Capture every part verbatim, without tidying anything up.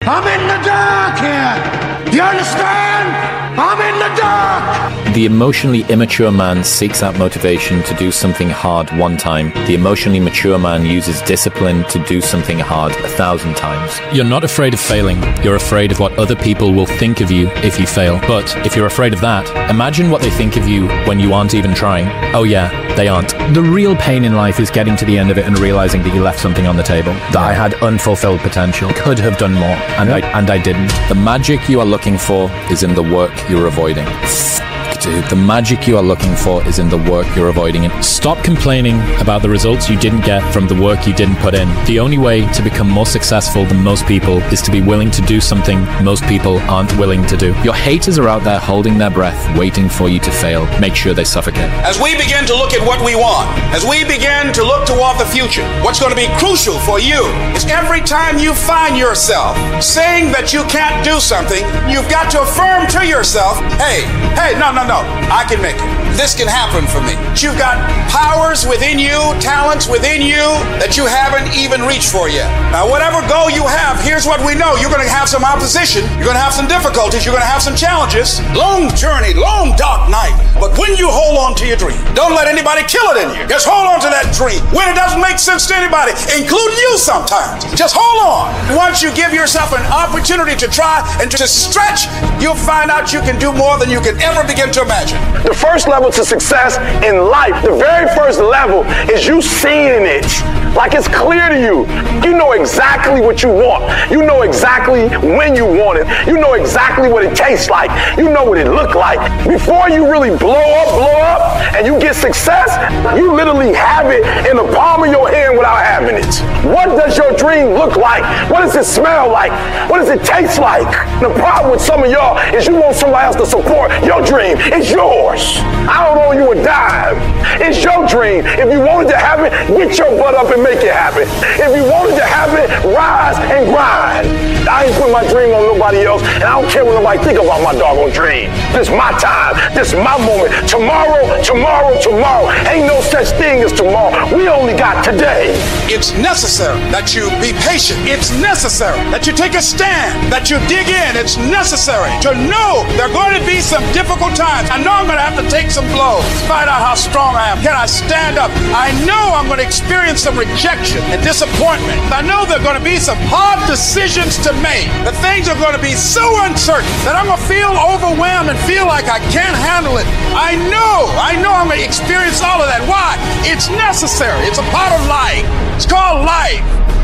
I'm in the dark here. You understand? I'm in the dark. The emotionally immature man seeks out motivation to do something hard one time. The emotionally mature man uses discipline to do something hard a thousand times. You're not afraid of failing. You're afraid of what other people will think of you if you fail. But if you're afraid of that, imagine what they think of you when you aren't even trying. Oh yeah, they aren't. The real pain in life is getting to the end of it and realizing that you left something on the table, that I had unfulfilled potential, could have done more, and I and I didn't. The magic you are looking for is in the work you're avoiding. Dude, the magic you are looking for is in the work you're avoiding. And stop complaining about the results you didn't get from the work you didn't put in. The only way to become more successful than most people is to be willing to do something most people aren't willing to do. Your haters are out there holding their breath, waiting for you to fail. Make sure they suffocate. As we begin to look at what we want, as we begin to look toward the future, what's going to be crucial for you is every time you find yourself saying that you can't do something, you've got to affirm to yourself, hey, hey, no, no, no, I can make it. This can happen for me. You've got powers within you, talents within you that you haven't even reached for yet. Now, whatever goal you have, here's what we know. You're going to have some opposition. You're going to have some difficulties. You're going to have some challenges. Long journey, long dark night. But when you hold on to your dream, don't let anybody kill it in you. Just hold on to that dream. When it doesn't make sense to anybody, including you sometimes, just hold on. Once you give yourself an opportunity to try and to stretch, you'll find out you can do more than you can ever begin to imagine. The first level to success in life, the very first level is you seeing it. Like it's clear to you. You know exactly what you want. You know exactly when you want it. You know exactly what it tastes like. You know what it look like. Before you really blow up, blow up, and you get success, you literally have it in the palm of your hand without having it. What does your dream look like? What does it smell like? What does it taste like? The problem with some of y'all is you want somebody else to support your dream. It's yours. I don't owe you a dime. It's your dream. If you wanted to have it, get your butt up and make it happen. If you wanted to have it, rise and grind. I ain't put my dream on nobody else, and I don't care what nobody think about my doggone dream. This is my time. This is my moment. Tomorrow, tomorrow, tomorrow. Ain't no such thing as tomorrow. We only got today. It's necessary that you be patient. It's necessary that you take a stand, that you dig in. It's necessary to know there are going to be some difficult times. I know I'm going to have to take some blows, find out how strong I am. Can I stand up? I know I'm going to experience some rejection and disappointment. I know there are going to be some hard decisions to make. The things are going to be so uncertain that I'm going to feel overwhelmed and feel like I can't handle it. I know, I know I'm going to experience all of that. Why? It's necessary. It's a part of life. It's called life.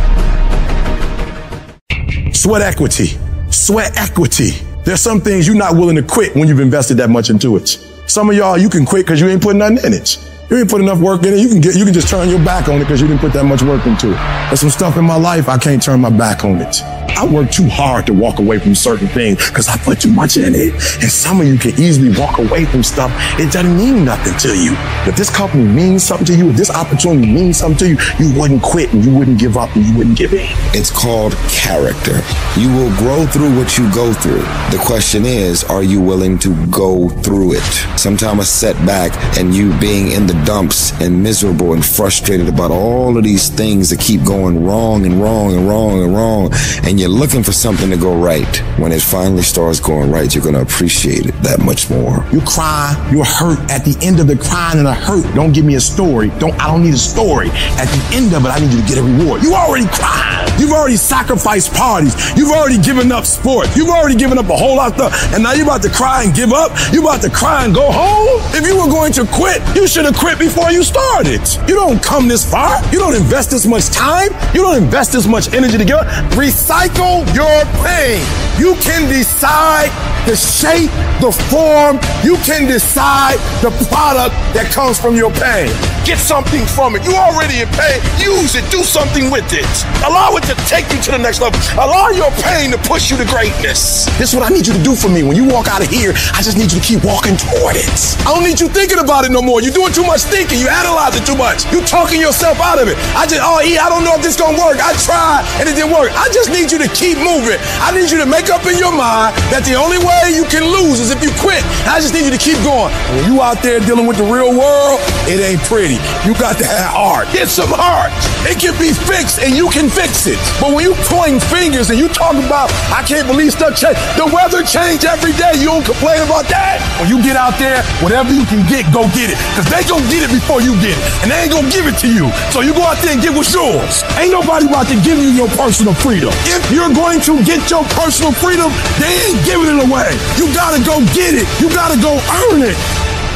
Sweat equity. Sweat equity. There's some things you're not willing to quit when you've invested that much into it. Some of y'all, you can quit because you ain't putting nothing in it. You ain't put enough work in it. You can get, you can just turn your back on it because you didn't put that much work into it. There's some stuff in my life, I can't turn my back on it. I work too hard to walk away from certain things because I put too much in it. And some of you can easily walk away from stuff. It doesn't mean nothing to you. If this company means something to you, if this opportunity means something to you, you wouldn't quit and you wouldn't give up and you wouldn't give in. It's called character. You will grow through what you go through. The question is, are you willing to go through it? Sometimes a setback and you being in the dumps and miserable and frustrated about all of these things that keep going wrong and wrong and wrong and wrong, and you're looking for something to go right. When it finally starts going right, you're going to appreciate it that much more. You cry, you're hurt. At the end of the crying and the hurt, don't give me a story. Don't, I don't need a story. At the end of it, I need you to get a reward. You already cried. You've already sacrificed parties. You've already given up sport. You've already given up a whole lot of stuff. And now you're about to cry and give up. You're about to cry and go home. If you were going to quit, you should have quit before you started. You don't come this far. You don't invest this much time. You don't invest this much energy to get up. Recycle your pain. You can decide the shape, the form. You can decide the product that comes from your pain. Get something from it. You already in pain. Use it. Do something with it. Allow it to take you to the next level. Allow your pain to push you to greatness. This is what I need you to do for me. When you walk out of here, I just need you to keep walking toward it. I don't need you thinking about it no more. You're doing too much thinking. You analyze it too much. You talking yourself out of it. I just, oh, yeah, I don't know if this gonna work. I tried and it didn't work. I just need you to keep moving. I need you to make up in your mind that the only way you can lose is if you quit. I just need you to keep going. When you out there dealing with the real world, it ain't pretty. lady. You got to have heart. Get some heart. It can be fixed and you can fix it. But when you point fingers and you talk about, I can't believe stuff change. The weather change every day. You don't complain about that. When you get out there, whatever you can get, go get it. Because they gonna get it before you get it. And they ain't gonna give it to you. So you go out there and get what's yours. Ain't nobody about to give you your personal freedom. If you're going to get your personal freedom, they ain't giving it away. You gotta go get it. You gotta go earn it.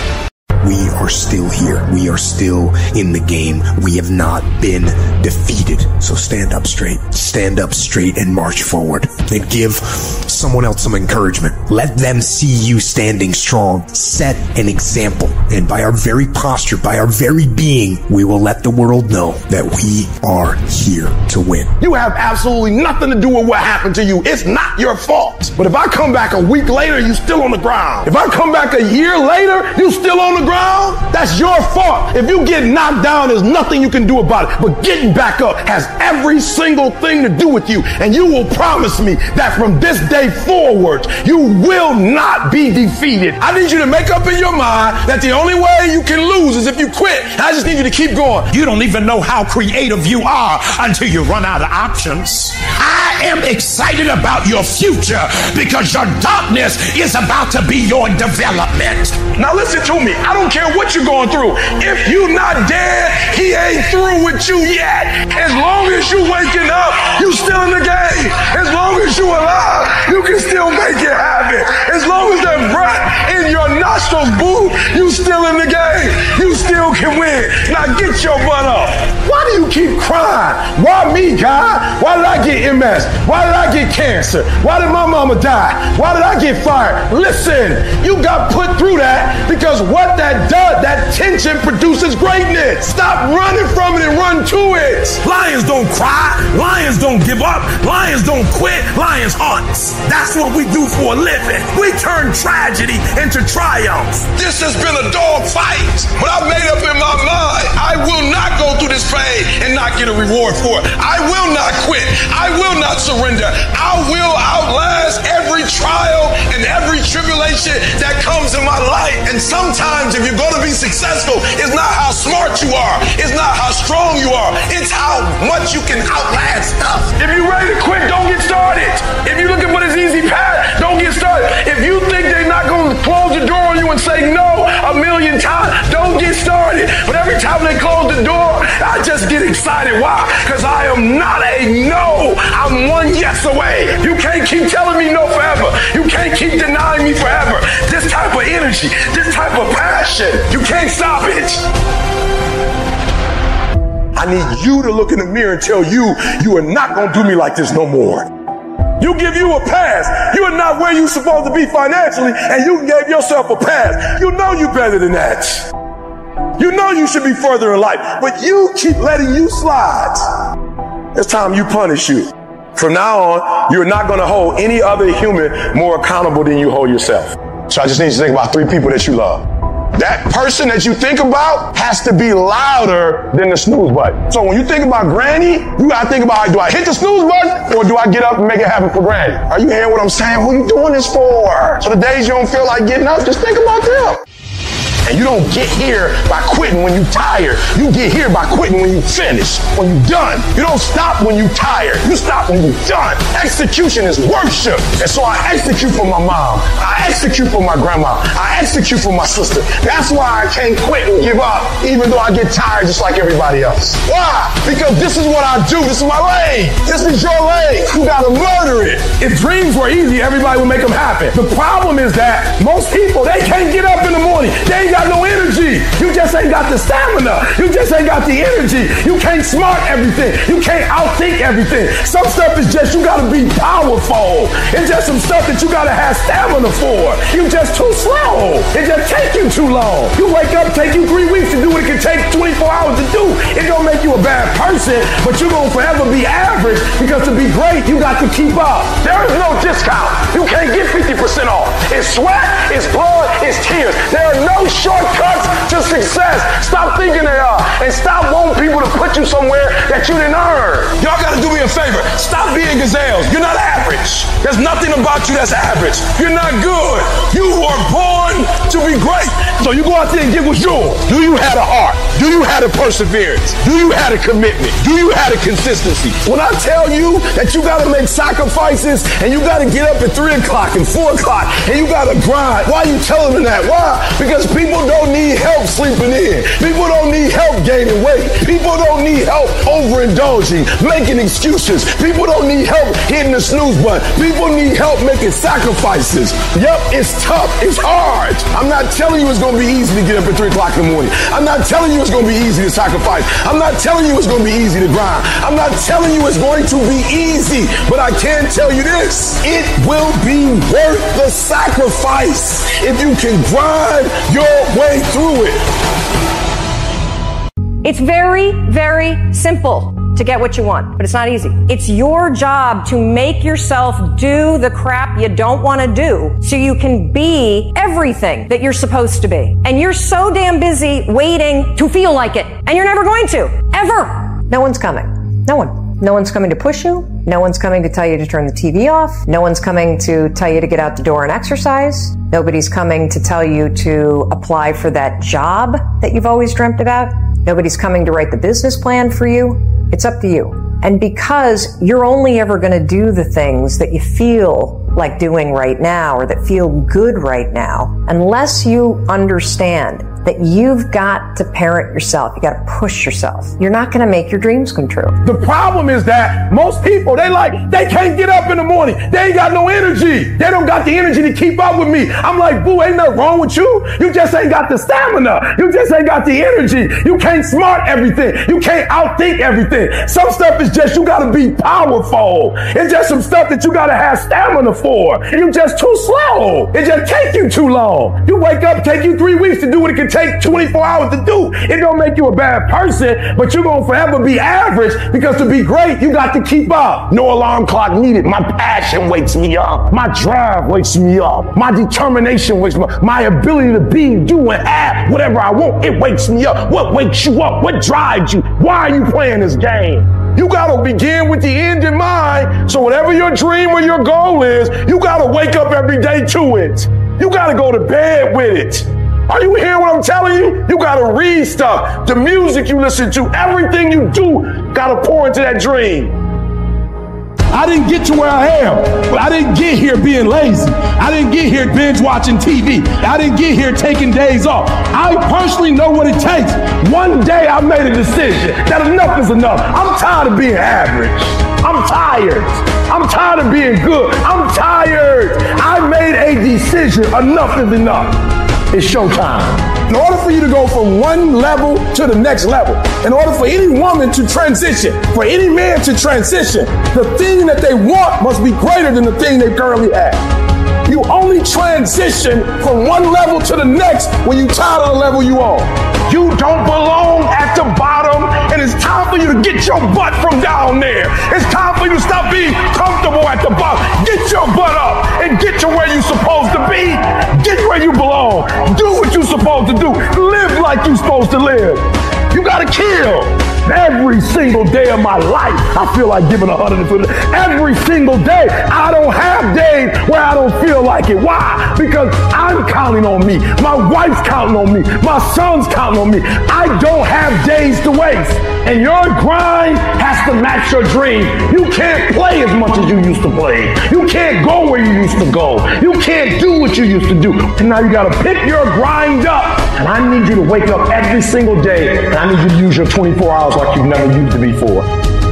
We are still here. We are still in the game. We have not been defeated. So stand up straight. Stand up straight and march forward. And give someone else some encouragement. Let them see you standing strong. Set an example. And by our very posture, by our very being, we will let the world know that we are here to win. You have absolutely nothing to do with what happened to you. It's not your fault. But if I come back a week later, you still on the ground. If I come back a year later, you still on the ground. That's your fault. If you get knocked down, there's nothing you can do about it. But getting back up has every single thing to do with you. And you will promise me that from this day forward, you will not be defeated. I need you to make up in your mind that the only way you can lose is if you quit. I just need you to keep going. You don't even know how creative you are until you run out of options. I am excited about your future because your darkness is about to be your development. Now listen to me. I don't care what you're going through. If you're not dead, he ain't through with you yet. As long as you waking up, you still in the game. As long as you alive, you can still make it happen. As long as that breath in your nostrils, boo, you still in the game. You still can win. Now get your butt up. Why do you keep crying? Why me, God? Why did I get M S? Why did I get cancer? Why did my mama die? Why did I get fired? Listen, you got put through that because what that does, that tension produces greatness. Stop running from it and run to it. Lions don't cry. Lions don't give up. Lions don't quit. Lions hunt. That's what we do for a living. We turn tragedy into triumph. This has been a dog fight, but I've made up in my mind. I will not go through this pain and not get a reward for it. I will not quit. I will not surrender. I will outlast every trial and every tribulation that comes in my life. And sometimes if you're going to be successful, it's not how smart you are. It's not how strong you are. It's how much you can outlast stuff. If you're ready to quit, don't get started. If you're looking for this easy path, don't get started. If you think they're not going to close the door on you and say no a million times, don't get started. But every time they close the door, I just get excited. Why? Because I am not a no. I'm one yes away. You can't keep telling me no forever. You can't keep denying me forever. This type of energy, this type of passion, you can't stop it. I need you to look in the mirror and tell you, you are not going to do me like this no more. You give you a pass. You are not where you're supposed to be financially, and you gave yourself a pass. You know you're better than that. You know you should be further in life, but you keep letting you slide. It's time you punish you. From now on, you're not going to hold any other human more accountable than you hold yourself. So I just need you to think about three people that you love. That person that you think about has to be louder than the snooze button. So when you think about Granny, you gotta think about, do I hit the snooze button or do I get up and make it happen for Granny? Are you hearing what I'm saying? What are you doing this for? So the days you don't feel like getting up, just think about them. And you don't get here by quitting when you're tired. You get here by quitting when you finish, when you're done. You don't stop when you're tired. You stop when you're done. Execution is worship. And so I execute for my mom. I execute for my grandma. I execute for my sister. That's why I can't quit and give up, even though I get tired just like everybody else. Why? Because this is what I do. This is my lane. This is your lane. You gotta murder it. If dreams were easy, everybody would make them happen. The problem is that most people, they can't get up in the morning. They ain't got no energy. You just ain't got the stamina. You just ain't got the energy. You can't smart everything. You can't outthink everything. Some stuff is just, you gotta be powerful. It's just some stuff that you gotta have stamina for. You just too slow. It just take you too long. You wake up, take you three weeks to do what it can take twenty-four hours to do. It don't make you a bad person, but you're gonna forever be average because to be great, you got to keep up. There is no discount. You can't get fifty percent off. It's sweat, it's blood, it's tears. There are no shortcuts to success. Stop thinking they are. And stop wanting people to put you somewhere that you didn't earn. Y'all gotta do me a favor. Stop being gazelles. You're not average. There's nothing about you that's average. You're not good. You were born to be great. So you go out there and get what's yours. Do you have a heart? Do you have a perseverance? Do you have a commitment? Do you have a consistency? When I tell you that you got to make sacrifices and you got to get up at three o'clock and four o'clock and you got to grind, why are you telling them that? Why? Because people don't need help sleeping in. People don't need help gaining weight. People don't need help overindulging, making excuses. People don't need help hitting the snooze button. People need help making sacrifices. Yep, it's tough. It's hard. I'm not telling you it's going to be easy to get up at three o'clock in the morning. I'm not telling you it's going to be easy to sacrifice. I'm not telling you it's going to be easy to grind. I'm not telling you it's going to be easy, but I can tell you this. It will be worth the sacrifice if you can grind your way through it. It's very, very simple to get what you want, but it's not easy. It's your job to make yourself do the crap you don't want to do so you can be everything that you're supposed to be. And you're so damn busy waiting to feel like it. And you're never going to. Ever. No one's coming. No one. No one's coming to push you. No one's coming to tell you to turn the T V off. No one's coming to tell you to get out the door and exercise. Nobody's coming to tell you to apply for that job that you've always dreamt about. Nobody's coming to write the business plan for you. It's up to you. And because you're only ever going to do the things that you feel like doing right now or that feel good right now, unless you understand that you've got to parent yourself, you got to push yourself, you're not going to make your dreams come true. The problem is that most people, they like, they can't get up in the morning. They ain't got no energy. They don't got the energy to keep up with me. I'm like, boo, ain't nothing wrong with you. You just ain't got the stamina. You just ain't got the energy. You can't smart everything. You can't outthink everything. Some stuff is just, you got to be powerful. It's just some stuff that you got to have stamina for. You just too slow. It just take you too long. You wake up, take you three weeks to do what it can take twenty-four hours to do. It don't make you a bad person, but you're going to forever be average because to be great, you got to keep up. No alarm clock needed. My passion wakes me up. My drive wakes me up. My determination wakes me up. My ability to be, do, and have whatever I want, it wakes me up. What wakes you up? What drives you? Why are you playing this game? You got to begin with the end in mind. So whatever your dream or your goal is, you got to wake up every day to it. You got to go to bed with it. Are you hearing what I'm telling you? You got to read stuff. The music you listen to, everything you do, got to pour into that dream. I didn't get to where I am, but I didn't get here being lazy. I didn't get here binge watching T V. I didn't get here taking days off. I personally know what it takes. One day I made a decision that enough is enough. I'm tired of being average. I'm tired. I'm tired of being good. I'm tired. I made a decision. Enough is enough. It's showtime. In order for you to go from one level to the next level, in order for any woman to transition, for any man to transition, the thing that they want must be greater than the thing they currently have. You only transition from one level to the next when you're tired of the level you on. You don't belong at the bottom, and it's time for you to get your butt from down there. It's time for you to stop being comfortable at the bottom. Get your butt up and get to where you're supposed to be. Get where you belong. Do what you're supposed to do. Live like you're supposed to live. You gotta kill. Every single day of my life, I feel like giving one hundred fifty. Every single day. I don't have days where I don't feel like it. Why? Because I'm counting on me. My wife's counting on me. My son's counting on me. I don't have days to waste. And your grind has to match your dream. You can't play as much as you used to play. You can't go where you used to go. You can't do what you used to do. And now you gotta pick your grind up. And I need you to wake up every single day. And I need you to use your twenty-four hours like you've never used it before.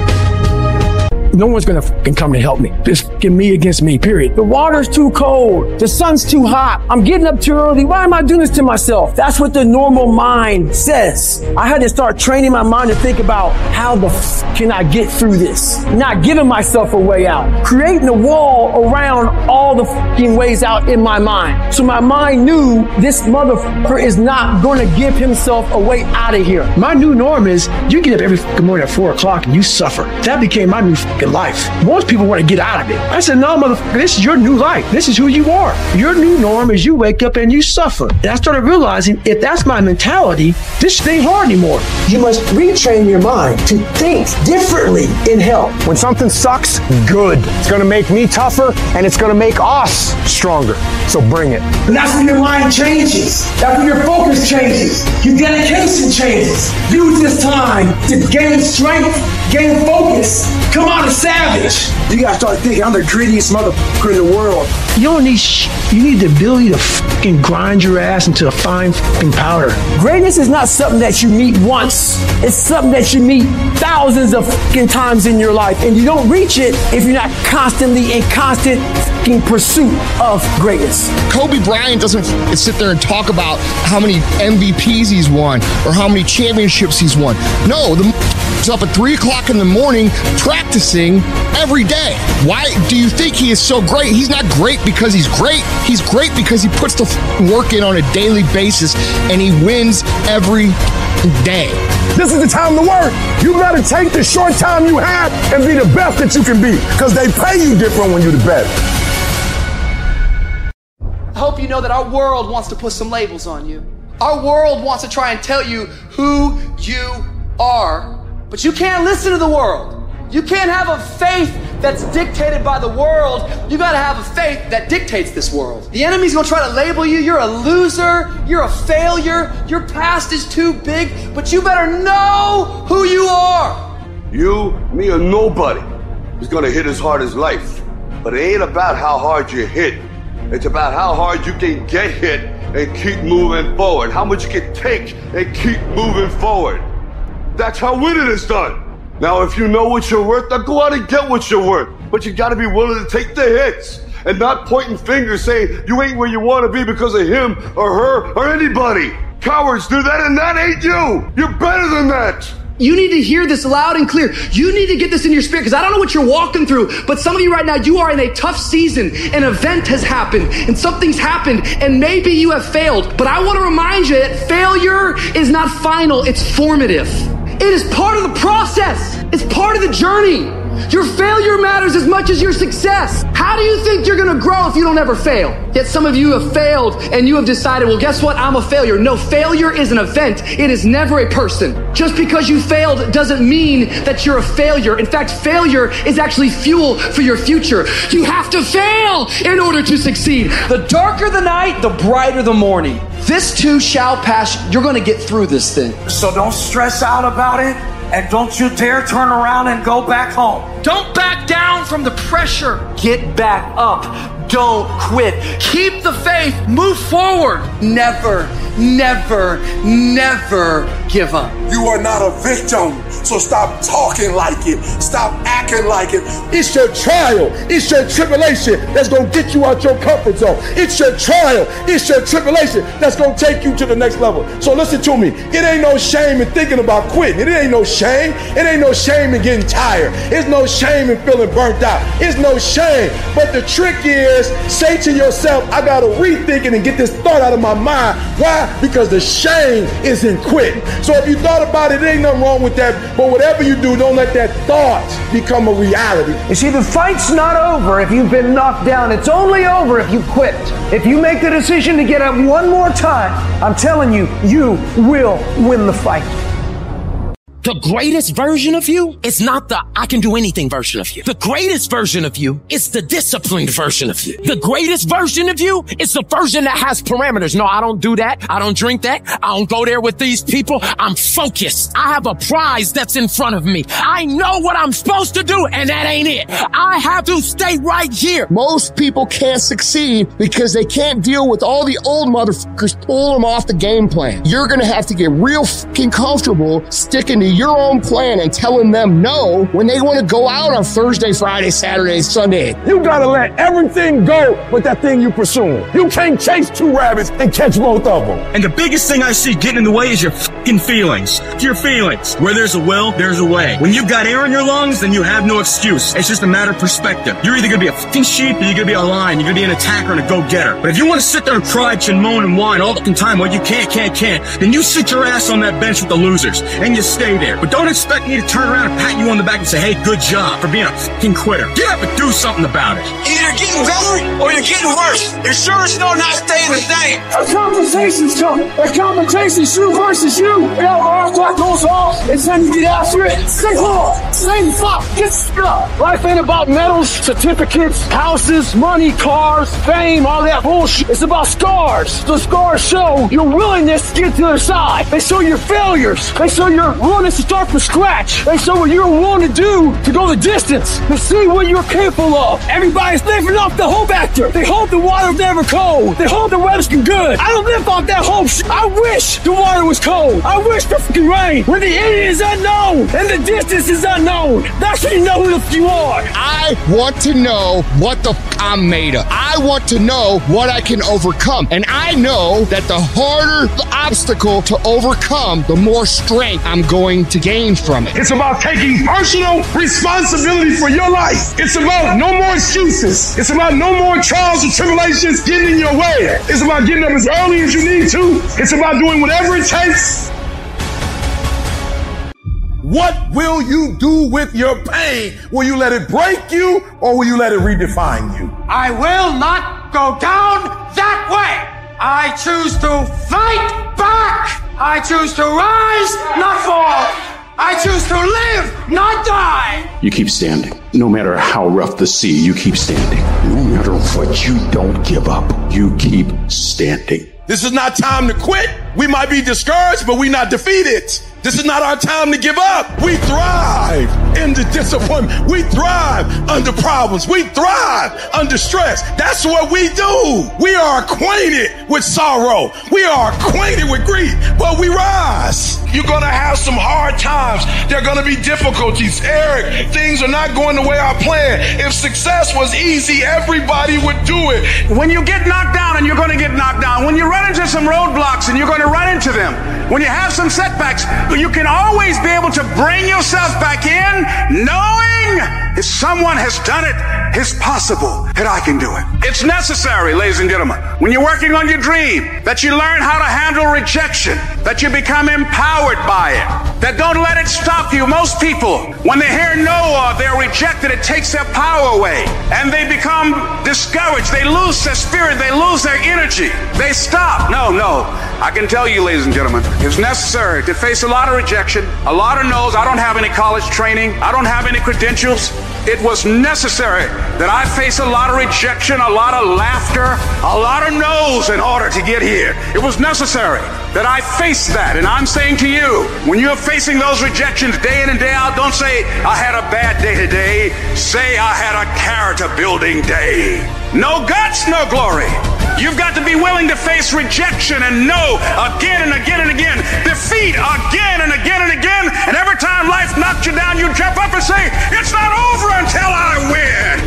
No one's gonna fucking come to help me. It's fucking me against me, period. The water's too cold. The sun's too hot. I'm getting up too early. Why am I doing this to myself? That's what the normal mind says. I had to start training my mind to think about how the f can I get through this? Not giving myself a way out. Creating a wall around all all the fucking ways out in my mind. So my mind knew this motherfucker is not going to give himself a way out of here. My new norm is you get up every fucking morning at four o'clock and you suffer. That became my new fucking life. Most people want to get out of it. I said, no, motherfucker, this is your new life. This is who you are. Your new norm is you wake up and you suffer. And I started realizing if that's my mentality, this shit ain't hard anymore. You must retrain your mind to think differently in health. When something sucks, good. It's going to make me tougher and it's going to make us stronger. So bring it. And that's when your mind changes. That's when your focus changes. Your dedication changes. Use this time to gain strength, gain focus, come out a savage. You gotta start thinking, I'm the greediest motherfucker in the world. You don't need sh- You need the ability to fucking grind your ass into a fine fucking powder. Greatness is not something that you meet once. It's something that you meet thousands of fucking times in your life. And you don't reach it if you're not constantly in constant fucking pursuit of greatness. Kobe Bryant doesn't sit there and talk about how many M V Ps he's won or how many championships he's won. No, the is up at three o'clock in the morning practicing every day. Why do you think he is so great? He's not great because he's great. He's great because he puts the work in on a daily basis and he wins every day. This is the time to work. You gotta take the short time you have and be the best that you can be, because they pay you different when you're the best. I hope you know that our world wants to put some labels on you. Our world wants to try and tell you who you are, but you can't listen to the world. You can't have a faith that's dictated by the world. You gotta have a faith that dictates this world. The enemy's gonna try to label you. You're a loser. You're a failure. Your past is too big, but you better know who you are. You, me, or nobody is gonna hit as hard as life. But it ain't about how hard you hit. It's about how hard you can get hit and keep moving forward. How much you can take and keep moving forward. That's how winning is done. Now, if you know what you're worth, then go out and get what you're worth. But you gotta be willing to take the hits and not pointing fingers saying you ain't where you wanna be because of him or her or anybody. Cowards do that, and that ain't you. You're better than that. You need to hear this loud and clear. You need to get this in your spirit, because I don't know what you're walking through, but some of you right now, you are in a tough season. An event has happened and something's happened and maybe you have failed. But I want to remind you that failure is not final, it's formative. It is part of the process. It's part of the journey. Your failure matters as much as your success. How do you think you're going to grow if you don't ever fail? Yet some of you have failed and you have decided, well, guess what? I'm a failure. No, failure is an event. It is never a person. Just because you failed doesn't mean that you're a failure. In fact, failure is actually fuel for your future. You have to fail in order to succeed. The darker the night, the brighter the morning. This too shall pass. You're going to get through this thing. So don't stress out about it. And don't you dare turn around and go back home. Don't back down from the pressure. Get back up. Don't quit. Keep the faith. Move forward. Never, never, never give up. You are not a victim, so stop talking like it. Stop acting like it. It's your trial. It's your tribulation that's going to get you out your comfort zone. It's your trial. It's your tribulation that's going to take you to the next level. So listen to me. It ain't no shame in thinking about quitting. It ain't no shame. It ain't no shame in getting tired. It's no shame in feeling burnt out. It's no shame. But the trick is, say to yourself, I got to rethink it and get this thought out of my mind. Why? Because the shame is in quitting. So if you thought about it, there ain't nothing wrong with that. But whatever you do, don't let that thought become a reality. You see, the fight's not over if you've been knocked down. It's only over if you quit. If you make the decision to get up one more time, I'm telling you, you will win the fight. The greatest version of you is not the I can do anything version of you. The greatest version of you is the disciplined version of you. The greatest version of you is the version that has parameters. No, I don't do that. I don't drink that. I don't go there with these people. I'm focused. I have a prize that's in front of me. I know what I'm supposed to do, and that ain't it. I have to stay right here. Most people can't succeed because they can't deal with all the old motherfuckers pulling them off the game plan. You're going to have to get real fucking comfortable sticking to your own plan and telling them no when they want to go out on Thursday, Friday, Saturday, Sunday. You gotta let everything go but that thing you pursuing. You can't chase two rabbits and catch both of them. And the biggest thing I see getting in the way is your fucking feelings. Your feelings. Where there's a will, there's a way. When you've got air in your lungs, then you have no excuse. It's just a matter of perspective. You're either gonna be a fucking sheep or you're gonna be a lion. You're gonna be an attacker and a go-getter. But if you want to sit there and cry and moan and whine all the fucking time, well, you can't, can't, can't, then you sit your ass on that bench with the losers and you stay there. But don't expect me to turn around and pat you on the back and say, hey, good job for being a fucking quitter. Get up and do something about it. Either getting better or you're getting worse. You're sure as no not staying the same. A conversation's coming. A conversation's you versus you. We have our clock goes off. It's time to get after it. Stay hard. Stay fuck. Get stuck. Life ain't about medals, certificates, houses, money, cars, fame, all that bullshit. It's about scars. The scars show your willingness to get to the other side. They show your failures. They show your willingness to start from scratch. They show what you're willing to do to go the distance, to see what you're capable of. Everybody's living off the hope factor. They hope the water's never cold. They hope the weather's good. I don't live off that hope shit. I wish the water was cold. I wish the fucking rain. When the end is unknown and the distance is unknown, that's when you know who the f you are. I want to know what the f I'm made of. I want to know what I can overcome. And I know that the harder the obstacle to overcome, the more strength I'm going to gain from it. It's about taking personal responsibility for your life. It's about no more excuses. It's about no more trials and tribulations getting in your way. It's about getting up as early as you need to. It's about doing whatever it takes. What will you do with your pain? Will you let it break you or will you let it redefine you? I will not go down that way. I choose to fight back. I choose to rise, not fall. I choose to live, not die. You keep standing. No matter how rough the sea, you keep standing. No matter what, you don't give up. You keep standing. This is not time to quit. We might be discouraged, but we're not defeated. This is not our time to give up. We thrive in the disappointment. We thrive under problems. We thrive under stress. That's what we do. We are acquainted with sorrow. We are acquainted with grief, but we rise. You're going to have some hard times. There are going to be difficulties. Eric, things are not going the way I planned. If success was easy, everybody would do it. When you get knocked down, and you're going to get knocked down, when you run into some roadblocks and you're going to run into them, when you have some setbacks, you can always be able to bring yourself back in knowing if someone has done it, it's possible that I can do it. It's necessary, ladies and gentlemen, when you're working on your dream, that you learn how to handle rejection, that you become empowered by it, that don't let it stop you. Most people, when they hear no or they're rejected, it takes their power away and they become discouraged. They lose their spirit. They lose their energy. They stop. No, no. I can tell you, ladies and gentlemen, it's necessary to face a lot of rejection, a lot of no's. I don't have any college training. I don't have any credentials. It was necessary that I face a lot of rejection, a lot of laughter, a lot of no's in order to get here. It was necessary that I face that. And I'm saying to you, when you're facing those rejections day in and day out, don't say, I had a bad day today. Say, I had a character building day. No guts, no glory. You've got to be willing to face rejection and no again and again and again. Defeat again and again and again. And every time life knocks you down, you jump up and say, it's not over until I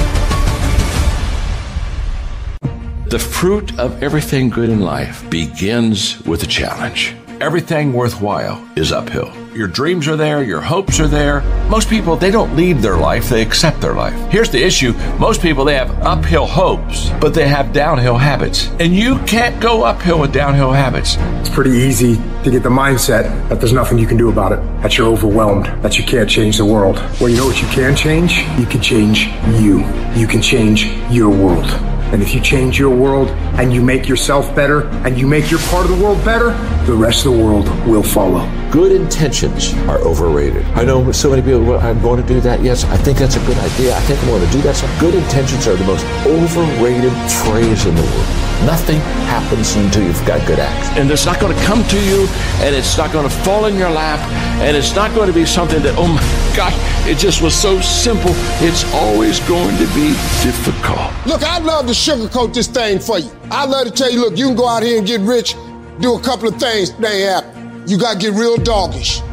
win. The fruit of everything good in life begins with a challenge. Everything worthwhile is uphill. Your dreams are there, your hopes are there. Most people, they don't lead their life, they accept their life. Here's the issue. Most people, they have uphill hopes, but they have downhill habits. And you can't go uphill with downhill habits. It's pretty easy to get the mindset that there's nothing you can do about it, that you're overwhelmed, that you can't change the world. Well, you know what you can change? You can change you. You can change your world. And if you change your world and you make yourself better and you make your part of the world better, the rest of the world will follow. Good intentions are overrated. I know so many people, well, I'm going to do that. Yes, I think that's a good idea. I think I'm going to do that. So good intentions are the most overrated phrase in the world. Nothing happens until you've got good acts. And it's not going to come to you, and it's not going to fall in your lap, and it's not going to be something that, oh my gosh, it just was so simple. It's always going to be difficult. Look, I'd love to sugarcoat this thing for you. I'd love to tell you, look, you can go out here and get rich, do a couple of things, they ain't happen. You got to get real doggish.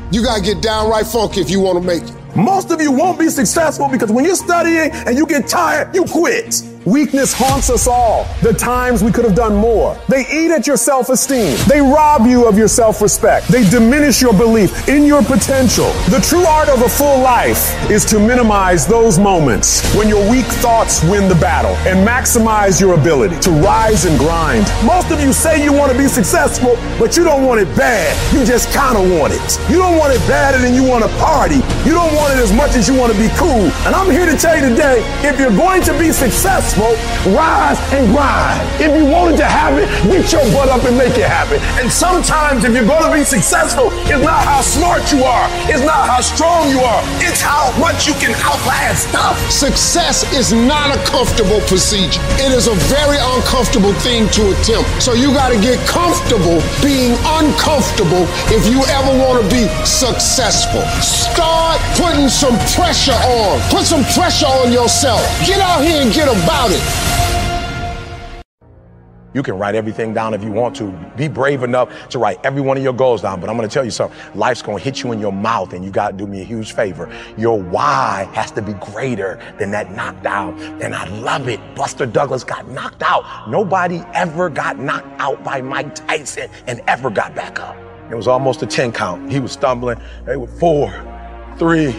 You gotta get downright funky if you wanna make it. Most of you won't be successful because when you're studying and you get tired, you quit. Weakness haunts us all. The times we could have done more. They eat at your self-esteem. They rob you of your self-respect. They diminish your belief in your potential. The true art of a full life is to minimize those moments when your weak thoughts win the battle and maximize your ability to rise and grind. Most of you say you want to be successful, but you don't want it bad. You just kind of want it. You don't want it badder than you want to party. You don't want it as much as you want to be cool. And I'm here to tell you today, if you're going to be successful, rise and grind. If you wanted to have it, get your butt up and make it happen. And sometimes if you're going to be successful, it's not how smart you are. It's not how strong you are. It's how much you can outlast stuff. Success is not a comfortable procedure. It is a very uncomfortable thing to attempt. So you got to get comfortable being uncomfortable if you ever want to be successful. Start putting some pressure on. Put some pressure on yourself. Get out here and get about it. You can write everything down if you want to. Be brave enough to write every one of your goals down. But I'm going to tell you something. Life's going to hit you in your mouth, and you got to do me a huge favor. Your why has to be greater than that knockdown. And I love it. Buster Douglas got knocked out. Nobody ever got knocked out by Mike Tyson and ever got back up. It was almost a ten count. He was stumbling. They were four, three,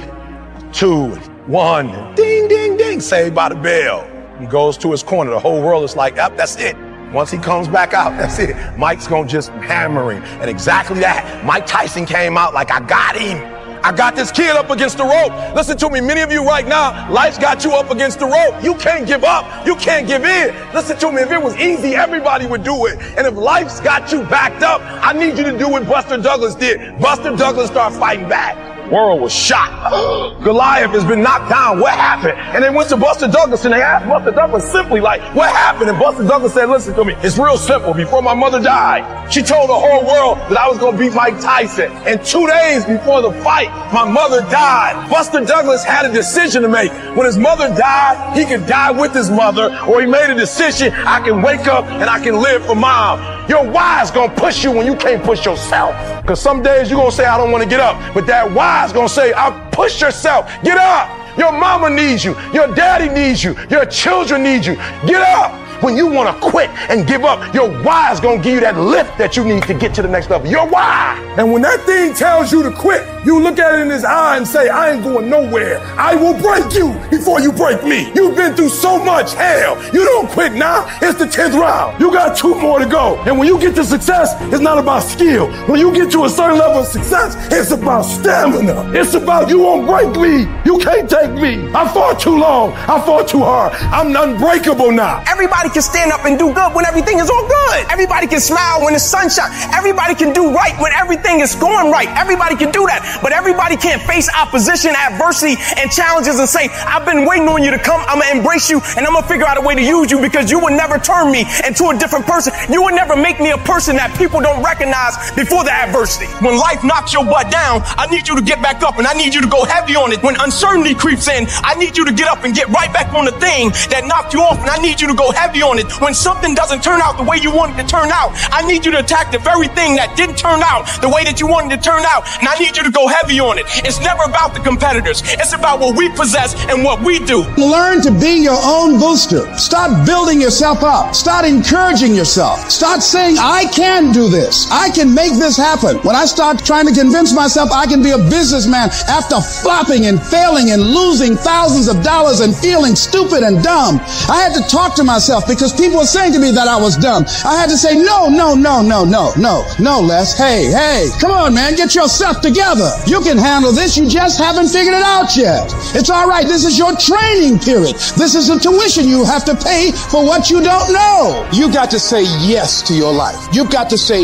two, one. Ding, ding, ding. Saved by the bell. He goes to his corner. The whole world is like, yep, that's it. Once he comes back out, that's it. Mike's gonna just hammer him. And exactly that. Mike Tyson came out like, I got him. I got this kid up against the rope. Listen to me, many of you right now, life's got you up against the rope. You can't give up. You can't give in. Listen to me, if it was easy, everybody would do it. And if life's got you backed up, I need you to do what Buster Douglas did. Buster Douglas started fighting back. World was shocked. Goliath has been knocked down. What happened? And they went to Buster Douglas and they asked Buster Douglas simply like, what happened? And Buster Douglas said, listen to me. It's real simple. Before my mother died, she told the whole world that I was going to beat Mike Tyson. And two days before the fight, my mother died. Buster Douglas had a decision to make. When his mother died, he could die with his mother, or he made a decision, I can wake up and I can live for mom. Your why is going to push you when you can't push yourself. Because some days you're going to say, I don't want to get up. But that why is going to say, I'll push yourself. Get up. Your mama needs you. Your daddy needs you. Your children need you. Get up. When you want to quit and give up, your why is going to give you that lift that you need to get to the next level. Your why. And when that thing tells you to quit, you look at it in his eye and say, I ain't going nowhere. I will break you before you break me. You've been through so much hell. You don't quit now. It's the tenth round. You got two more to go. And when you get to success, it's not about skill. When you get to a certain level of success, it's about stamina. It's about you won't break me. You can't take me. I fought too long. I fought too hard. I'm unbreakable now. Everybody can stand up and do good when everything is all good. Everybody can smile when the sun shines. Everybody can do right when everything is going right. Everybody can do that. But everybody can't face opposition, adversity, and challenges and say, I've been waiting on you to come. I'm going to embrace you and I'm going to figure out a way to use you because you will never turn me into a different person. You will never make me a person that people don't recognize before the adversity. When life knocks your butt down, I need you to get back up and I need you to go heavy on it. When uncertainty creeps in, I need you to get up and get right back on the thing that knocked you off, and I need you to go heavy on it. When something doesn't turn out the way you wanted to turn out, I need you to attack the very thing that didn't turn out the way that you wanted to turn out, and I need you to go heavy on it. It's never about the competitors. It's about what we possess and what we do. Learn to be your own booster. Start building yourself up. Start encouraging yourself. Start saying, I can do this. I can make this happen. When I start trying to convince myself I can be a businessman after flopping and failing and losing thousands of dollars and feeling stupid and dumb, I had to talk to myself because people were saying to me that I was dumb. I had to say, no, no, no, no, no, no, no, Les. Hey, hey, come on, man, get yourself together. You can handle this. You just haven't figured it out yet. It's all right. This is your training period. This is a tuition you have to pay for what you don't know. You got to say yes to your life. You've got to say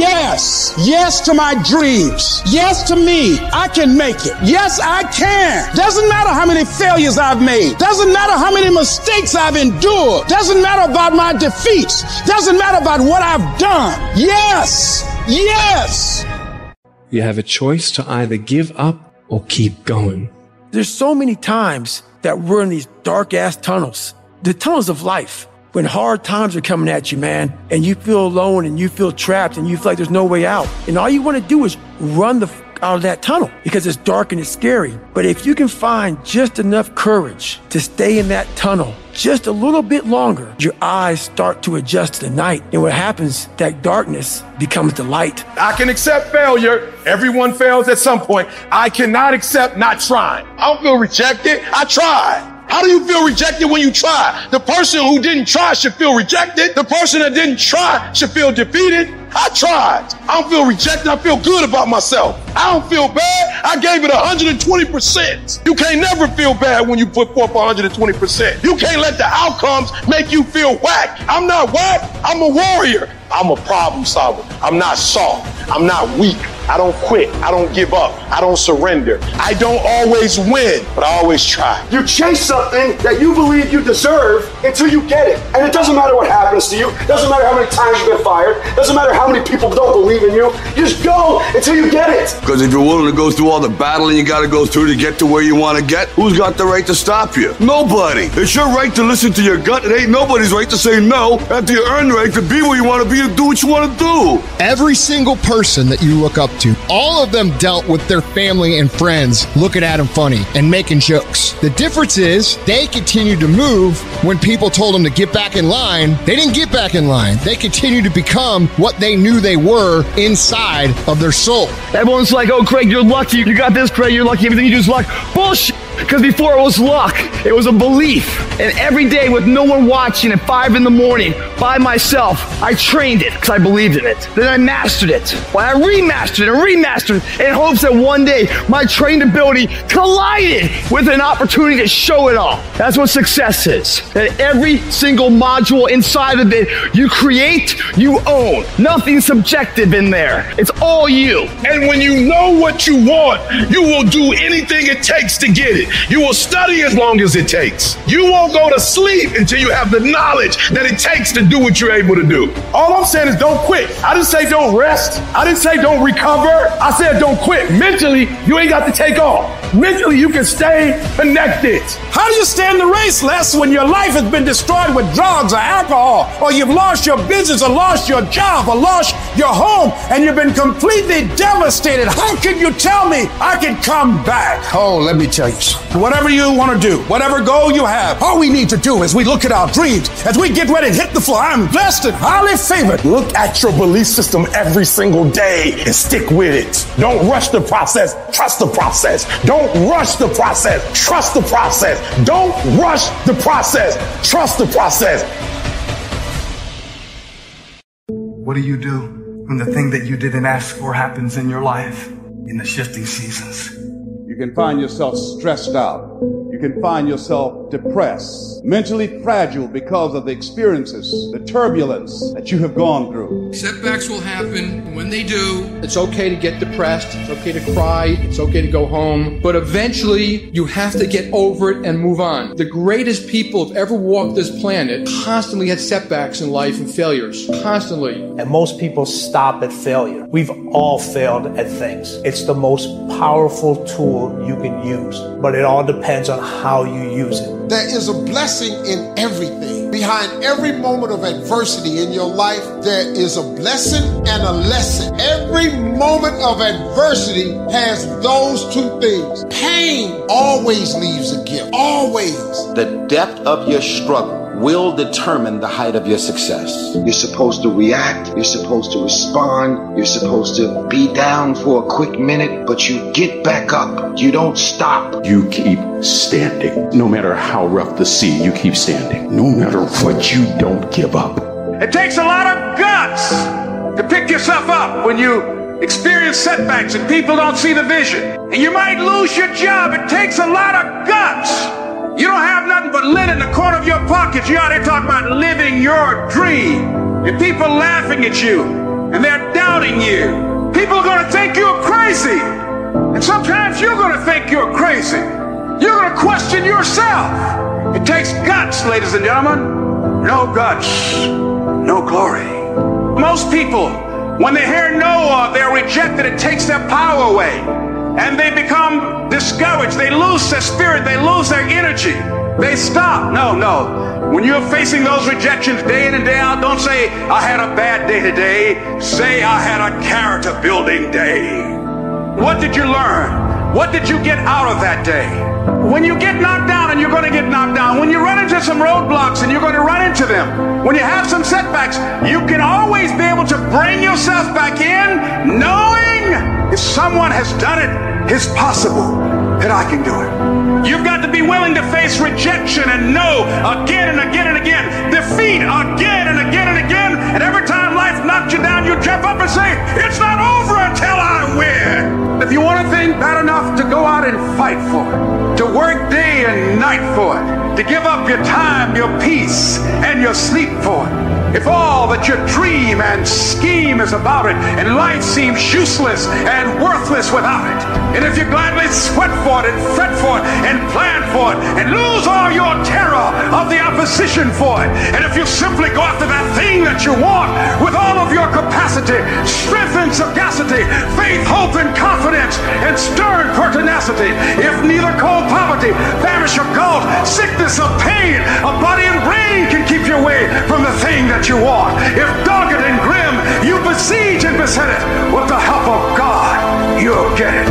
yes. Yes to my dreams. Yes to me. I can make it. Yes, I can. Doesn't matter how many failures I've made. Doesn't matter how many mistakes I've endured. Doesn't matter about my defeats. Doesn't matter about what I've done. Yes. Yes. You have a choice to either give up or keep going. There's so many times that we're in these dark ass tunnels, the tunnels of life, when hard times are coming at you, man, and you feel alone and you feel trapped and you feel like there's no way out. And all you want to do is run the fuck walk out of that tunnel because it's dark and it's scary. But if you can find just enough courage to stay in that tunnel just a little bit longer, your eyes start to adjust to the night. And what happens, that darkness becomes the light. I can accept failure. Everyone fails at some point. I cannot accept not trying. I don't feel rejected. I tried. How do you feel rejected when you try? The person who didn't try should feel rejected. The person that didn't try should feel defeated. I tried. I don't feel rejected. I feel good about myself. I don't feel bad. I gave it one hundred twenty percent. You can't never feel bad when you put forth one hundred twenty percent. You can't let the outcomes make you feel whack. I'm not whack. I'm a warrior. I'm a problem solver. I'm not soft. I'm not weak. I don't quit. I don't give up. I don't surrender. I don't always win, but I always try. You chase something that you believe you deserve until you get it. And it doesn't matter what happens to you. It doesn't matter how many times you've been fired. It doesn't matter how many people don't believe in you. You just go until you get it. Because if you're willing to go through all the battling you got to go through to get to where you want to get, who's got the right to stop you? Nobody. It's your right to listen to your gut. It ain't nobody's right to say no after you earn the right to be where you want to be and do what you want to do. Every single person that you look up to, all of them dealt with their family and friends looking at them funny and making jokes. The difference is they continued to move when people told them to get back in line. They didn't get back in line. They continued to become what they knew they were inside of their soul. Everyone's like, oh, Craig, you're lucky. You got this, Craig. You're lucky. Everything you do is luck. Bullshit. Because before it was luck, it was a belief. And every day with no one watching at five in the morning by myself, I trained it because I believed in it. Then I mastered it. Well, I remastered it and remastered it in hopes that one day my trained ability collided with an opportunity to show it all. That's what success is. That every single module inside of it you create, you own. Nothing subjective in there. It's all you. And when you know what you want, you will do anything it takes to get it. You will study as long as it takes. You won't go to sleep until you have the knowledge that it takes to do what you're able to do. All I'm saying is don't quit. I didn't say don't rest. I didn't say don't recover. I said don't quit. Mentally, you ain't got to take off. Mentally, you can stay connected. How do you stay in the race, Les, when your life has been destroyed with drugs or alcohol, or you've lost your business or lost your job or lost your home and you've been completely devastated? How can you tell me I can come back? Oh, let me tell you something. Whatever you want to do, whatever goal you have, all we need to do is we look at our dreams as we get ready to hit the floor. I'm blessed and highly favored. Look at your belief system every single day and stick with it. Don't rush the process. Trust the process. Don't rush the process. Trust the process. Don't rush the process. Trust the process. What do you do when the thing that you didn't ask for happens in your life in the shifting seasons? You can find yourself stressed out. You can find yourself depressed, mentally fragile because of the experiences, the turbulence that you have gone through. Setbacks will happen. When they do, it's okay to get depressed. It's okay to cry. It's okay to go home. But eventually, you have to get over it and move on. The greatest people who've ever walked this planet constantly had setbacks in life and failures. Constantly. And most people stop at failure. We've all failed at things. It's the most powerful tool you can use, but it all depends on how you use it. There is a blessing in everything. Behind every moment of adversity in your life, there is a blessing and a lesson. Every moment of adversity has those two things. Pain always leaves a gift. Always. The depth of your struggle will determine the height of your success. You're supposed to react. You're supposed to respond. You're supposed to be down for a quick minute, but you get back up. You don't stop. You keep standing. No matter how rough the sea, you keep standing. No matter what, you don't give up. It takes a lot of guts to pick yourself up when you experience setbacks and people don't see the vision. And you might lose your job. It takes a lot of guts. You don't have nothing but lint in the corner of your pockets. You're out there talking about living your dream. And people laughing at you. And they're doubting you. People are going to think you're crazy. And sometimes you're going to think you're crazy. You're going to question yourself. It takes guts, ladies and gentlemen. No guts, no glory. Most people, when they hear no or they're rejected, it takes their power away. And they become discouraged. They lose their spirit. They lose their energy. They stop. No, no. When you're facing those rejections day in and day out, don't say, I had a bad day today. Say, I had a character building day. What did you learn? What did you get out of that day? When you get knocked down, and you're going to get knocked down, when you run into some roadblocks, and you're going to run into them, when you have some setbacks, you can always be able to bring yourself back in, knowing if someone has done it, it's possible that I can do it. You've got to be willing to face rejection and no again and again and again, defeat again and again and again, and every time life knocks you down, you jump up and say, it's not over until I win. If you want a thing bad enough to go out and fight for it, to work day and night for it, to give up your time, your peace, and your sleep for it, if all that your dream and scheme is about it, and life seems useless and worthless without it, and if you gladly sweat for it and fret for it and plan for it and lose all your terror of the opposition for it, and if you simply go after that thing that you want with all of your capacity, strength and sagacity, faith, hope and confidence, and stern pertinacity, if neither cold poverty, famish or gulf, sickness or pain, a body and brain can keep you away from the thing that you want, if dogged and grim you besiege and beset it, with the help of God you'll get it.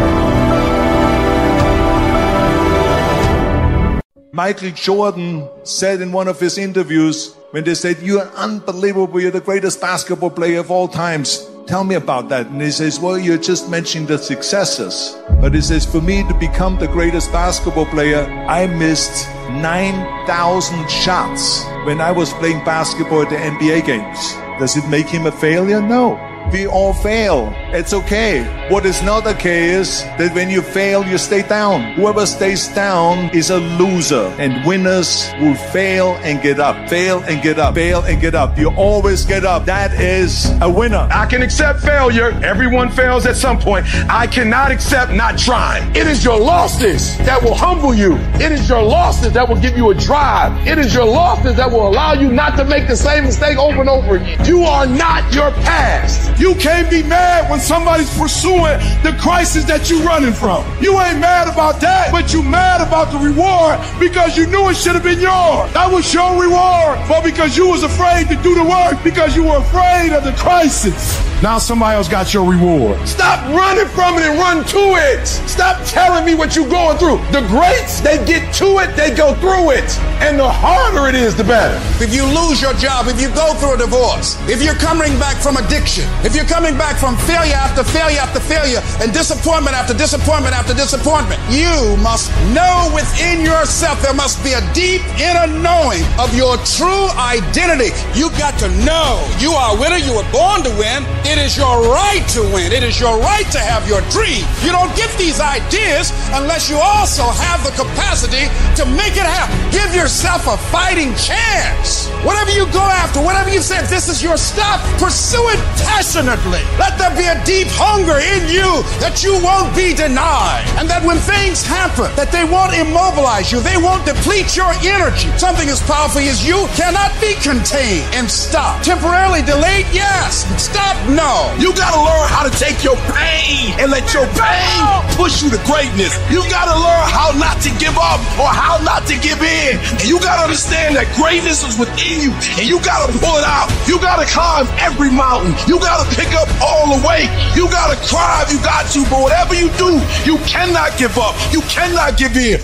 Michael Jordan said in one of his interviews, when they said, you're unbelievable, you're the greatest basketball player of all times, tell me about that. And he says, well, you're just mentioning the successes. But he says, for me to become the greatest basketball player, I missed nine thousand shots when I was playing basketball at the N B A games. Does it make him a failure? No. We all fail. It's okay. What is not okay is that when you fail, you stay down. Whoever stays down is a loser. And winners will fail and get up. Fail and get up. Fail and get up. You always get up. That is a winner. I can accept failure. Everyone fails at some point. I cannot accept not trying. It is your losses that will humble you. It is your losses that will give you a drive. It is your losses that will allow you not to make the same mistake over and over again. You are not your past. You can't be mad when somebody's pursuing the crisis that you're running from. You ain't mad about that, but you mad about the reward because you knew it should have been yours. That was your reward, but because you was afraid to do the work, because you were afraid of the crisis. Now somebody else got your reward. Stop running from it and run to it. Stop telling me what you're going through. The greats, they get to it, they go through it. And the harder it is, the better. If you lose your job, if you go through a divorce, if you're coming back from addiction, if you're coming back from failure after failure after failure and disappointment after disappointment after disappointment, you must know within yourself, there must be a deep inner knowing of your true identity. You got to know you are a winner. You were born to win. It is your right to win. It is your right to have your dream. You don't get these ideas unless you also have the capacity to make it happen. Give yourself a fighting chance. Whatever you go after, whatever you say, if this is your stuff, pursue it passionately. Let there be a deep hunger in you that you won't be denied. And that when things happen, that they won't immobilize you. They won't deplete your energy. Something as powerful as you cannot be contained and stopped. Temporarily delayed, yes. Stop, no. You gotta learn how to take your pain and let your pain push you to greatness. You gotta learn how not to give up or how not to give in. And you gotta understand that greatness is within you and you gotta pull it out. You gotta climb every mountain. You gotta pick up all the weight. You gotta cry if you got to, but whatever you do, you cannot give up. You cannot give in.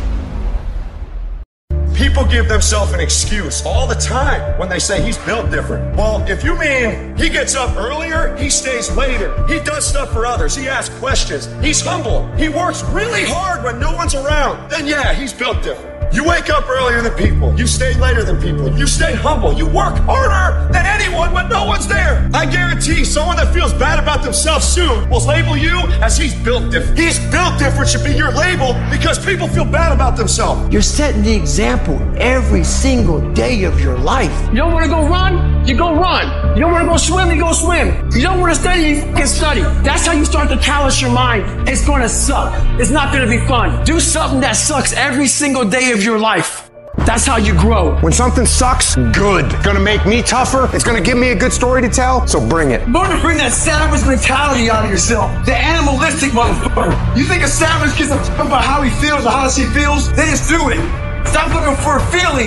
People give themselves an excuse all the time when they say he's built different. Well, if you mean he gets up earlier, he stays later, he does stuff for others, he asks questions, he's humble, he works really hard when no one's around, then yeah, he's built different. You wake up earlier than people. You stay later than people. You stay humble. You work harder than anyone when no one's there. I guarantee someone that feels bad about themselves soon will label you as he's built different. He's built different should be your label because people feel bad about themselves. You're setting the example every single day of your life. You don't want to go run? You go run. You don't want to go swim? You go swim. You don't want to study? You can study. That's how you start to callous your mind. It's going to suck. It's not going to be fun. Do something that sucks every single day of your life. That's how you grow. When something sucks, good. Gonna make me tougher. It's gonna give me a good story to tell, so bring it. Learn to bring that savage mentality out of yourself. The animalistic motherfucker. You think a savage gives a fuck about how he feels or how she feels? They just do it. Stop looking for a feeling.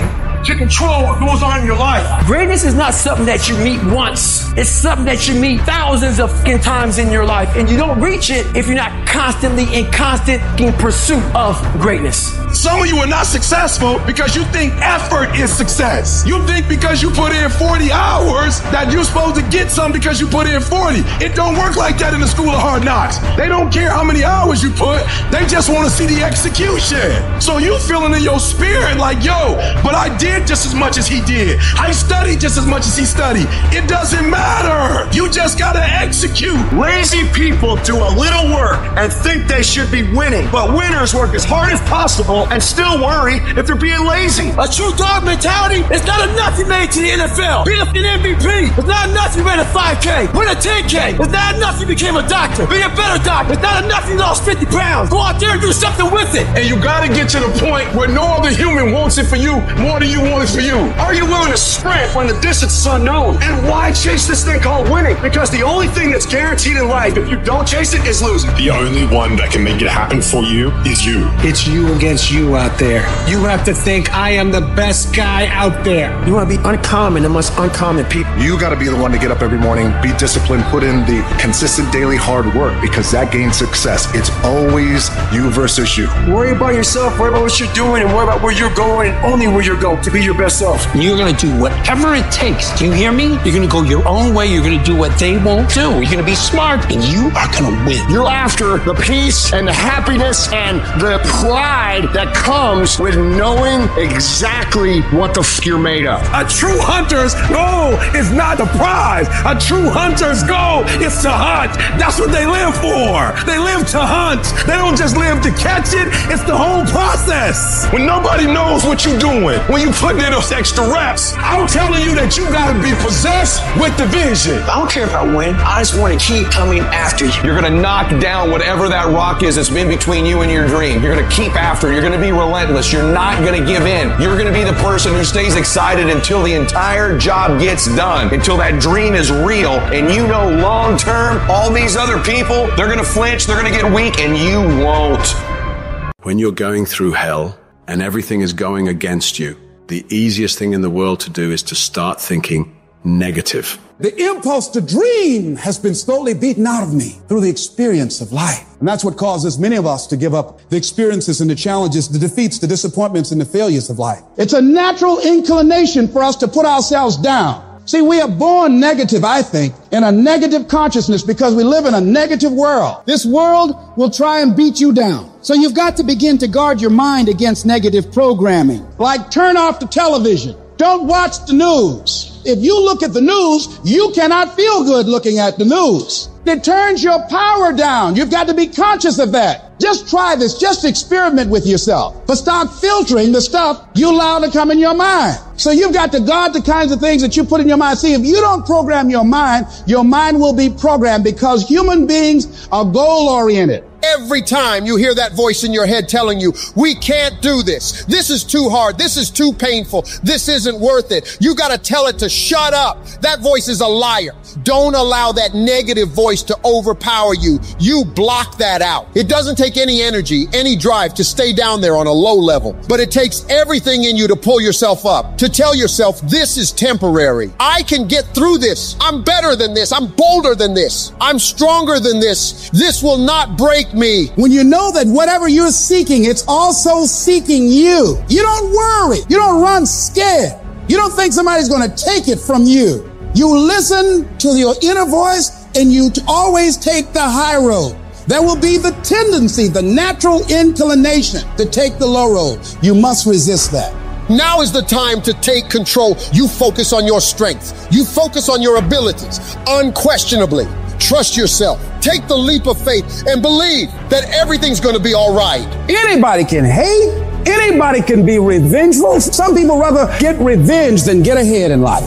to control what goes on in your life. Greatness is not something that you meet once. It's something that you meet thousands of fucking times in your life, and you don't reach it if you're not constantly in constant fucking pursuit of greatness. Some of you are not successful because you think effort is success. You think because you put in forty hours that you're supposed to get something because you put in forty. It don't work like that in the school of hard knocks. They don't care how many hours you put. They just want to see the execution. So you feeling in your spirit like, yo, but I did just as much as he did. I studied just as much as he studied. It doesn't matter. You just got to execute. Lazy people do a little work and think they should be winning, but winners work as hard as possible and still worry if they're being lazy. A true dog mentality is not enough you made to the N F L. Be an M V P. It's not enough you ran a five K. Win a ten K. It's not enough you became a doctor. Be a better doctor. It's not enough you lost fifty pounds. Go out there and do something with it. And you got to get to the point where no other human wants it for you more than you want it for you. Are you willing to sprint when the distance is unknown? And why chase this thing called winning? Because the only thing that's guaranteed in life, if you don't chase it, is losing. The only one that can make it happen for you is you. It's you against you out there. You have to think I am the best guy out there. You want to be uncommon amongst uncommon people. You got to be the one to get up every morning, be disciplined, put in the consistent daily hard work, because that gains success. It's always you versus you. Worry about yourself, worry about what you're doing, and worry about where you're going, and only where you're going to be your best self. You're going to do whatever it takes. Do you hear me? You're going to go your own way. You're going to do what they won't do. You're going to be smart, and you are going to win. You're after the peace and the happiness and the pride that comes with knowing exactly what the f you're made of. A true hunter's goal is not the prize. A true hunter's goal is to hunt. That's what they live for. They live to hunt. They don't just live to catch it. It's the whole process. When nobody knows what you're doing, when you put in those extra reps, I'm telling you that you got to be possessed with the vision. I don't care if I win. I just want to keep coming after you. You're going to knock down whatever that rock is that's been between you and your dream. You're going to keep after it. You're going to be relentless. You're not going to give in. You're going to be the person who stays excited until the entire job gets done, until that dream is real. And you know long term, all these other people, they're going to flinch, they're going to get weak, and you won't. When you're going through hell and everything is going against you, the easiest thing in the world to do is to start thinking negative. The impulse to dream has been slowly beaten out of me through the experience of life. And that's what causes many of us to give up the experiences and the challenges, the defeats, the disappointments, and the failures of life. It's a natural inclination for us to put ourselves down. See, we are born negative, I think, in a negative consciousness because we live in a negative world. This world will try and beat you down. So you've got to begin to guard your mind against negative programming. Like turn off the television. Don't watch the news. If you look at the news, you cannot feel good looking at the news. It turns your power down. You've got to be conscious of that. Just try this. Just experiment with yourself. But start filtering the stuff you allow to come in your mind. So you've got to guard the kinds of things that you put in your mind. See, if you don't program your mind, your mind will be programmed because human beings are goal-oriented. Every time you hear that voice in your head telling you, we can't do this. This is too hard. This is too painful. This isn't worth it. You got to tell it to shut up. That voice is a liar. Don't allow that negative voice to overpower you. You block that out. It doesn't take any energy, any drive to stay down there on a low level, but it takes everything in you to pull yourself up, to tell yourself this is temporary. I can get through this. I'm better than this. I'm bolder than this. I'm stronger than this. This will not break me. When you know that whatever you're seeking, it's also seeking you. You don't worry. You don't run scared. You don't think somebody's going to take it from you. You listen to your inner voice and you always take the high road. There will be the tendency, the natural inclination to take the low road. You must resist that. Now is the time to take control. You focus on your strength. You focus on your abilities. Unquestionably, trust yourself. Take the leap of faith and believe that everything's going to be all right. Anybody can hate. Anybody can be revengeful. Some people rather get revenge than get ahead in life.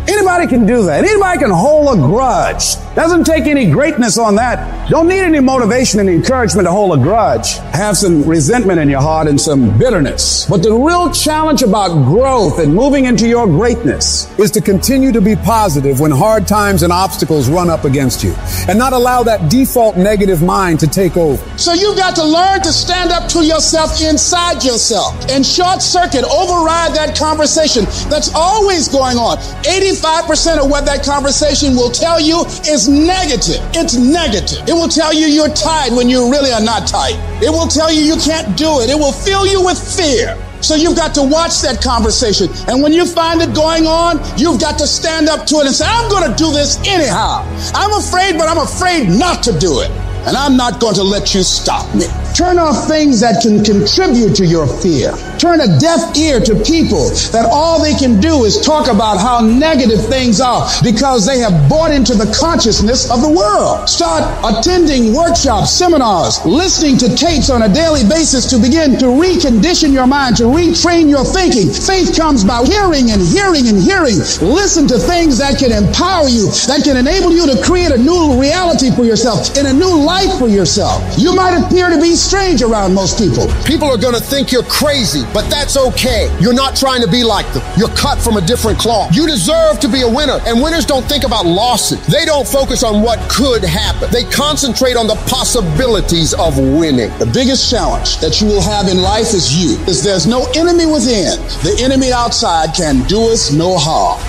Anybody can do that. Anybody can hold a grudge. Doesn't take any greatness on that. Don't need any motivation and encouragement to hold a grudge. Have some resentment in your heart and some bitterness. But the real challenge about growth and moving into your greatness is to continue to be positive when hard times and obstacles run up against you, and not allow that default negative mind to take over. So you've got to learn to stand up to yourself inside yourself and short circuit, override that conversation that's always going on. eighty-five percent of what that conversation will tell you is negative. It's negative. It will tell you you're tired when you really are not tired. It will tell you you can't do it. It will fill you with fear. So you've got to watch that conversation. And when you find it going on, you've got to stand up to it and say, I'm going to do this anyhow. I'm afraid, but I'm afraid not to do it. And I'm not going to let you stop me. Turn off things that can contribute to your fear. Turn a deaf ear to people that all they can do is talk about how negative things are because they have bought into the consciousness of the world. Start attending workshops, seminars, listening to tapes on a daily basis to begin to recondition your mind, to retrain your thinking. Faith comes by hearing and hearing and hearing. Listen to things that can empower you, that can enable you to create a new reality for yourself and a new life for yourself. You might appear to be strange around most people. People are going to think you're crazy, but that's okay. You're not trying to be like them. You're cut from a different cloth. You deserve to be a winner, and winners don't think about losses. They don't focus on what could happen. They concentrate on the possibilities of winning. The biggest challenge that you will have in life is you, is there's no enemy within. The enemy outside can do us no harm.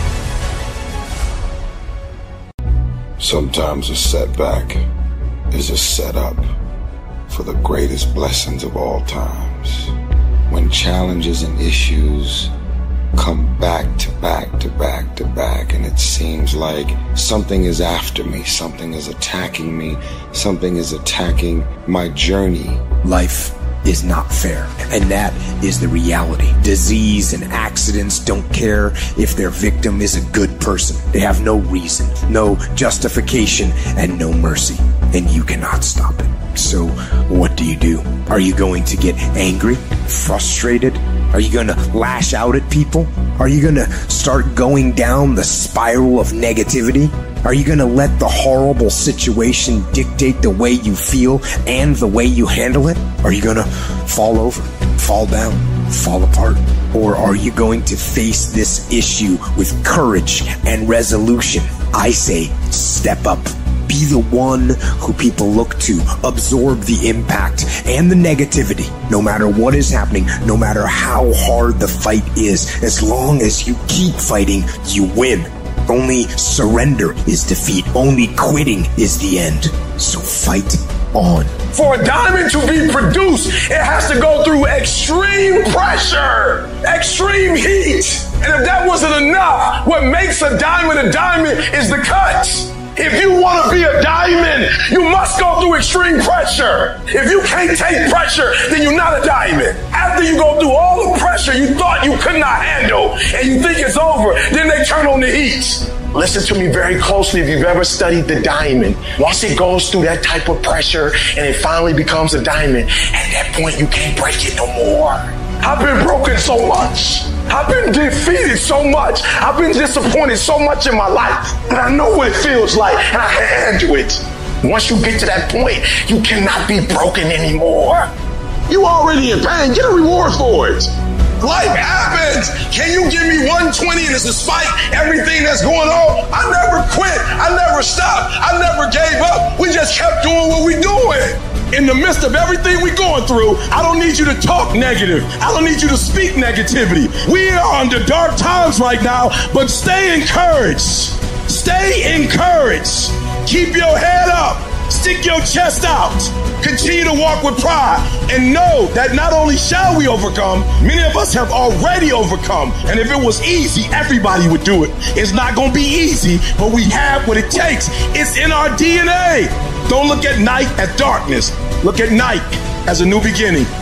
Sometimes a setback is a setup for the greatest blessings of all times. When challenges and issues come back to back to back to back, and it seems like something is after me, something is attacking me, something is attacking my journey. Life is not fair, and that is the reality. Disease and accidents don't care if their victim is a good person. They have no reason, no justification, and no mercy, and you cannot stop it. So what do you do? Are you going to get angry, frustrated? Are you going to lash out at people? Are you going to start going down the spiral of negativity? Are you going to let the horrible situation dictate the way you feel and the way you handle it? Are you going to fall over, fall down, fall apart? Or are you going to face this issue with courage and resolution? I say, step up. Be the one who people look to. Absorb the impact and the negativity. No matter what is happening, no matter how hard the fight is, as long as you keep fighting, you win. Only surrender is defeat. Only quitting is the end. So fight on. For a diamond to be produced, it has to go through extreme pressure, extreme heat. And if that wasn't enough, what makes a diamond a diamond is the cuts. If you want to be a diamond, you must go through extreme pressure. If you can't take pressure, then you're not a diamond. After you go through all the pressure you thought you could not handle and you think it's over, then they turn on the heat. Listen to me very closely if you've ever studied the diamond. Once it goes through that type of pressure and it finally becomes a diamond, at that point you can't break it no more. I've been broken so much. I've been defeated so much. I've been disappointed so much in my life. And I know what it feels like, and I can handle it. Once you get to that point, you cannot be broken anymore. You already in pain. Get a reward for it. Life happens. Can you give me one twenty and it's despite everything that's going on? I never quit. I never stopped. I never gave up. We just kept doing what we're doing. In the midst of everything we're going through, I don't need you to talk negative. I don't need you to speak negativity. We are under dark times right now, but stay encouraged. Stay encouraged. Keep your head up. Stick your chest out. Continue to walk with pride and know that not only shall we overcome, many of us have already overcome. And if it was easy, everybody would do it. It's not going to be easy, but we have what it takes. It's in our D N A. Don't look at night as darkness. Look at night as a new beginning.